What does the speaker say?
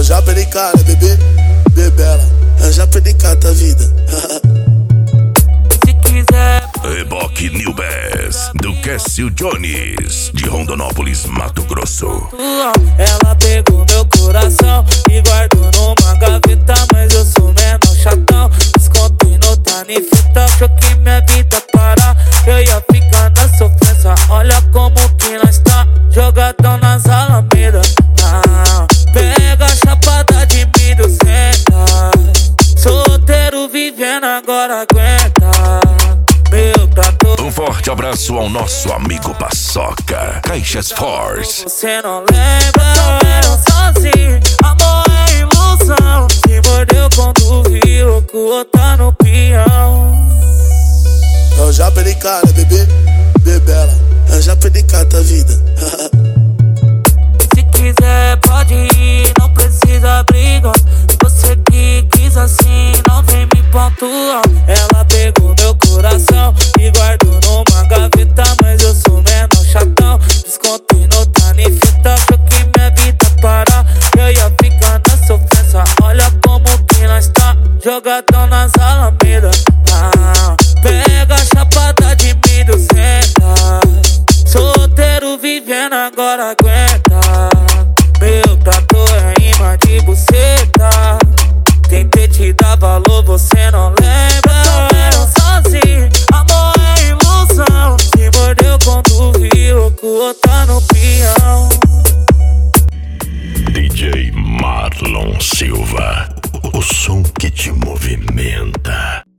já perdi cara, bebê, bebela. Eu já perdi cara da vida. Se quiser. Reboque New Bass, do Cássio Jones, de Rondonópolis, Mato Grosso. Ela pegou meu coração e guardou numa gaveta, mas eu sou menor chatão. Descontei no Tanifita, achou que minha vida parar. Eu ia ficar na sofrência, olha como que nós tá. Jogadão nas alamedas, pega a chapada de milho, senta. Solteiro vivendo, agora aguenta. Meu prato. Um forte abraço ao nosso amigo Paçoca, Caixas Force. Você não lembra, eu sozinho. Amor é ilusão. Se mordeu quando viu que o outro tá no peão. Eu já perdi cara, bebê, bebela. Eu já perdi cara da vida. Se quiser pode ir, não precisa brigar. Você que quis assim, não vem me pontuar. Ela pegou meu coração e guardou numa gaveta, mas eu sou menor chatão. Descontei no Tanifita, achou que minha vida parar. Eu ia ficar na sofrência, olha como que nós tá. Jogadão nas alamedas, pega a chapada de milho, senta. Solteiro vivendo, agora aguenta.